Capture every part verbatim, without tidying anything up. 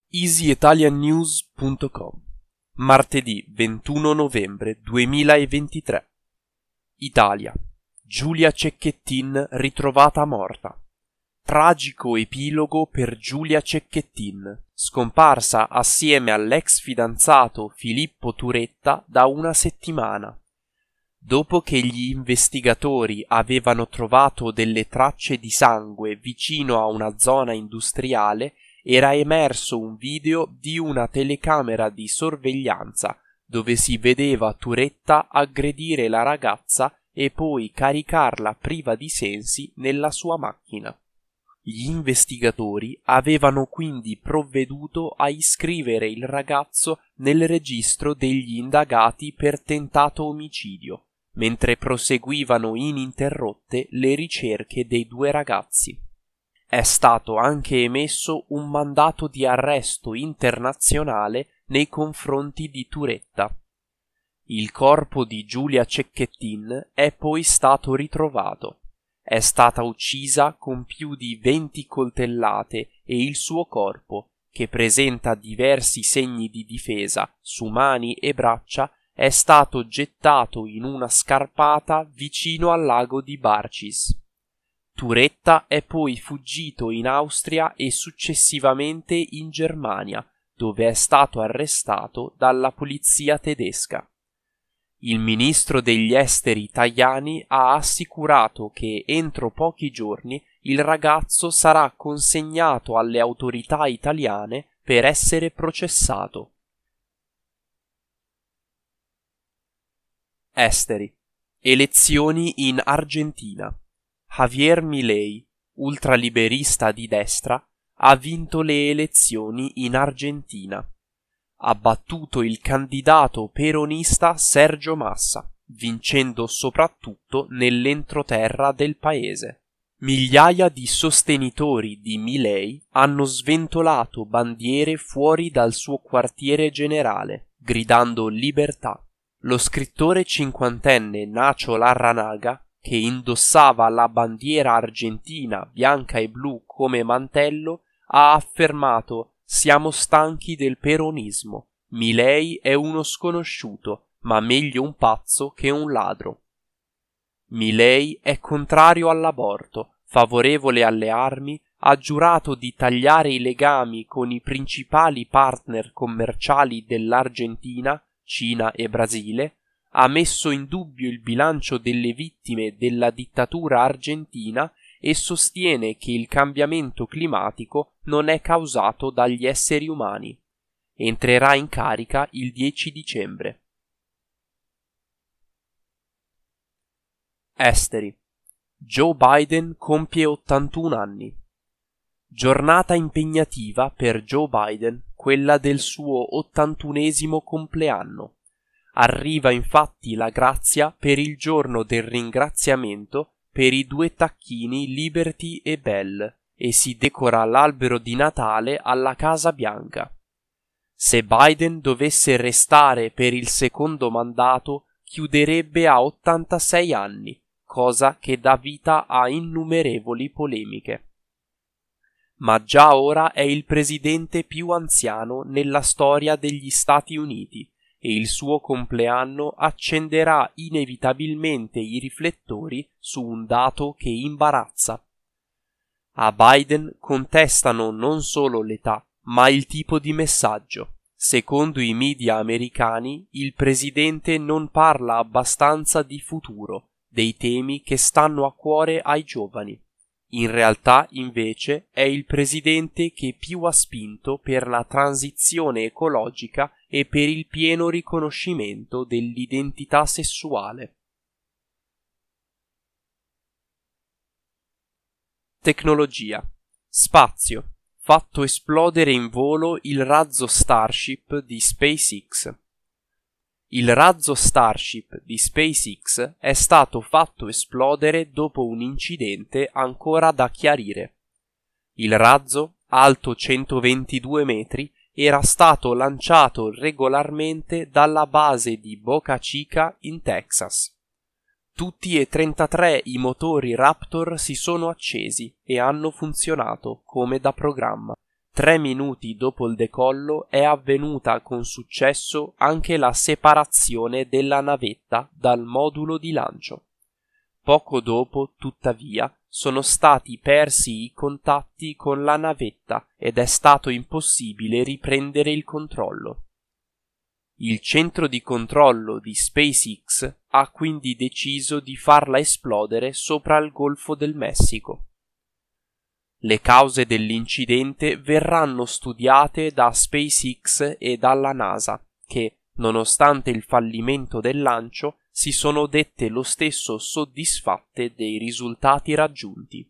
easy italian news punto com Martedì ventuno novembre duemilaventitré. Italia. Giulia Cecchettin ritrovata morta. Tragico epilogo per Giulia Cecchettin, scomparsa assieme all'ex fidanzato Filippo Turetta da una settimana. Dopo che gli investigatori avevano trovato delle tracce di sangue vicino a una zona industriale, era emerso un video di una telecamera di sorveglianza dove si vedeva Turetta aggredire la ragazza e poi caricarla priva di sensi nella sua macchina. Gli investigatori avevano quindi provveduto a iscrivere il ragazzo nel registro degli indagati per tentato omicidio, mentre proseguivano ininterrotte le ricerche dei due ragazzi. È stato anche emesso un mandato di arresto internazionale nei confronti di Turetta. Il corpo di Giulia Cecchettin è poi stato ritrovato. È stata uccisa con più di venti coltellate e il suo corpo, che presenta diversi segni di difesa su mani e braccia, è stato gettato in una scarpata vicino al lago di Barcis. Turetta è poi fuggito in Austria e successivamente in Germania, dove è stato arrestato dalla polizia tedesca. Il ministro degli esteri Tajani ha assicurato che entro pochi giorni il ragazzo sarà consegnato alle autorità italiane per essere processato. Esteri. Elezioni in Argentina. Javier Milei, ultraliberista di destra, ha vinto le elezioni in Argentina. Ha battuto il candidato peronista Sergio Massa, vincendo soprattutto nell'entroterra del paese. Migliaia di sostenitori di Milei hanno sventolato bandiere fuori dal suo quartiere generale, gridando libertà. Lo scrittore cinquantenne Nacho Larranaga, che indossava la bandiera argentina bianca e blu come mantello, ha affermato: «Siamo stanchi del peronismo. Milei è uno sconosciuto, ma meglio un pazzo che un ladro». Milei è contrario all'aborto, favorevole alle armi, ha giurato di tagliare i legami con i principali partner commerciali dell'Argentina, Cina e Brasile, ha messo in dubbio il bilancio delle vittime della dittatura argentina e sostiene che il cambiamento climatico non è causato dagli esseri umani. Entrerà in carica il dieci dicembre. Esteri. Joe Biden compie ottantuno anni. Giornata impegnativa per Joe Biden, quella del suo ottantunesimo compleanno. Arriva infatti la grazia per il giorno del ringraziamento per i due tacchini Liberty e Bell e si decora l'albero di Natale alla Casa Bianca. Se Biden dovesse restare per il secondo mandato, chiuderebbe a ottantasei anni, cosa che dà vita a innumerevoli polemiche. Ma già ora è il presidente più anziano nella storia degli Stati Uniti e il suo compleanno accenderà inevitabilmente i riflettori su un dato che imbarazza. A Biden contestano non solo l'età, ma il tipo di messaggio. Secondo i media americani, il presidente non parla abbastanza di futuro, dei temi che stanno a cuore ai giovani. In realtà, invece, è il presidente che più ha spinto per la transizione ecologica e per il pieno riconoscimento dell'identità sessuale. Tecnologia. Spazio. Fatto esplodere in volo il razzo Starship di SpaceX. Il razzo Starship di SpaceX è stato fatto esplodere dopo un incidente ancora da chiarire. Il razzo, alto centoventidue metri, era stato lanciato regolarmente dalla base di Boca Chica in Texas. Tutti e trentatré i motori Raptor si sono accesi e hanno funzionato come da programma. Tre minuti dopo il decollo è avvenuta con successo anche la separazione della navetta dal modulo di lancio. Poco dopo, tuttavia, sono stati persi i contatti con la navetta ed è stato impossibile riprendere il controllo. Il centro di controllo di SpaceX ha quindi deciso di farla esplodere sopra il Golfo del Messico. Le cause dell'incidente verranno studiate da SpaceX e dalla NASA, che, nonostante il fallimento del lancio, si sono dette lo stesso soddisfatte dei risultati raggiunti.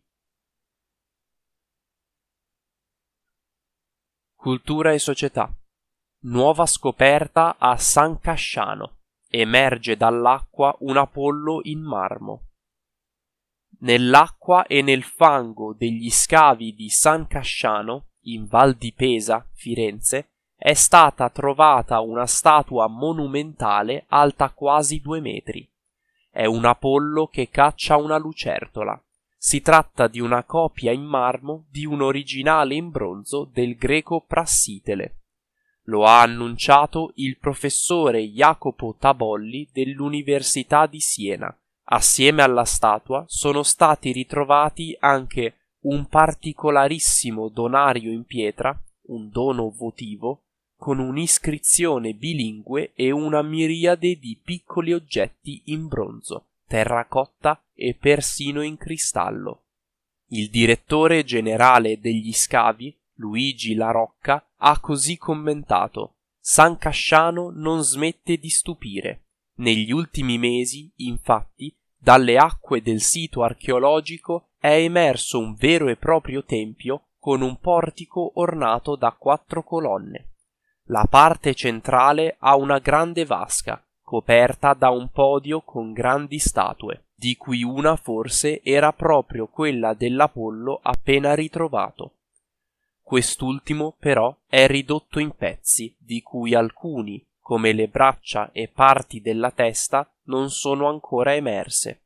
Cultura e società. Nuova scoperta a San Casciano. Emerge dall'acqua un Apollo in marmo. Nell'acqua e nel fango degli scavi di San Casciano, in Val di Pesa, Firenze, è stata trovata una statua monumentale alta quasi due metri. È un Apollo che caccia una lucertola. Si tratta di una copia in marmo di un originale in bronzo del greco Prassitele. Lo ha annunciato il professore Jacopo Tabolli dell'Università di Siena. Assieme alla statua sono stati ritrovati anche un particolarissimo donario in pietra, un dono votivo, con un'iscrizione bilingue e una miriade di piccoli oggetti in bronzo, terracotta e persino in cristallo. Il direttore generale degli scavi, Luigi La Rocca, ha così commentato: San Casciano non smette di stupire. Negli ultimi mesi, infatti, dalle acque del sito archeologico è emerso un vero e proprio tempio con un portico ornato da quattro colonne. La parte centrale ha una grande vasca, coperta da un podio con grandi statue, di cui una forse era proprio quella dell'Apollo appena ritrovato. Quest'ultimo, però, è ridotto in pezzi, di cui alcuni, come le braccia e parti della testa, non sono ancora emerse.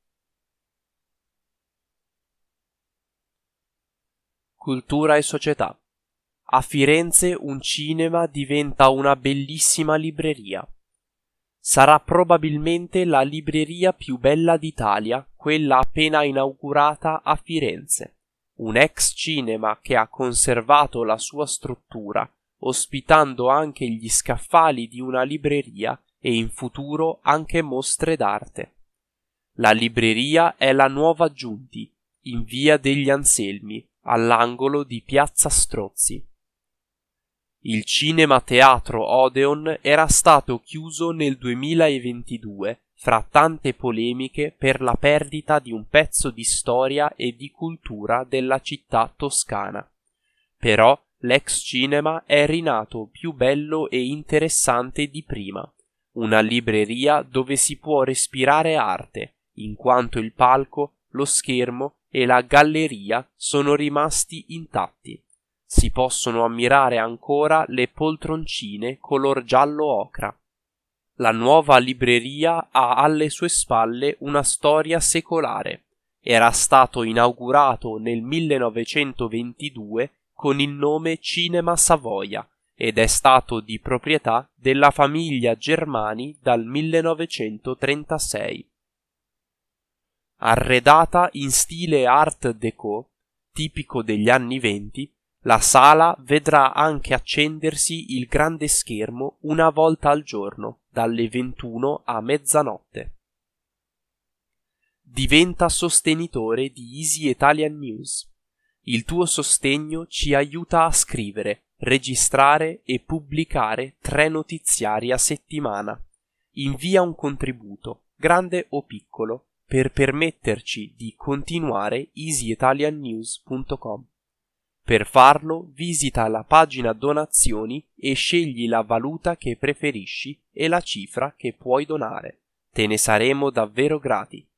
Cultura e società. A Firenze un cinema diventa una bellissima libreria. Sarà probabilmente la libreria più bella d'Italia, quella appena inaugurata a Firenze. Un ex cinema che ha conservato la sua struttura, ospitando anche gli scaffali di una libreria e in futuro anche mostre d'arte. La libreria è la Nuova Giunti, in via degli Anselmi, all'angolo di piazza Strozzi. Il cinema teatro Odeon era stato chiuso nel duemilaventidue fra tante polemiche per la perdita di un pezzo di storia e di cultura della città toscana. Però l'ex cinema è rinato più bello e interessante di prima, una libreria dove si può respirare arte, in quanto il palco, lo schermo e la galleria sono rimasti intatti. Si possono ammirare ancora le poltroncine color giallo ocra. La nuova libreria ha alle sue spalle una storia secolare. Era stato inaugurato nel millenovecentoventidue con il nome Cinema Savoia ed è stato di proprietà della famiglia Germani dal millenovecentotrentasei. Arredata in stile Art Déco, tipico degli anni venti, la sala vedrà anche accendersi il grande schermo una volta al giorno, dalle ventuno a mezzanotte. Diventa sostenitore di Easy Italian News. Il tuo sostegno ci aiuta a scrivere, registrare e pubblicare tre notiziari a settimana. Invia un contributo, grande o piccolo, per permetterci di continuare easy italian news punto com. Per farlo visita la pagina donazioni e scegli la valuta che preferisci e la cifra che puoi donare. Te ne saremo davvero grati.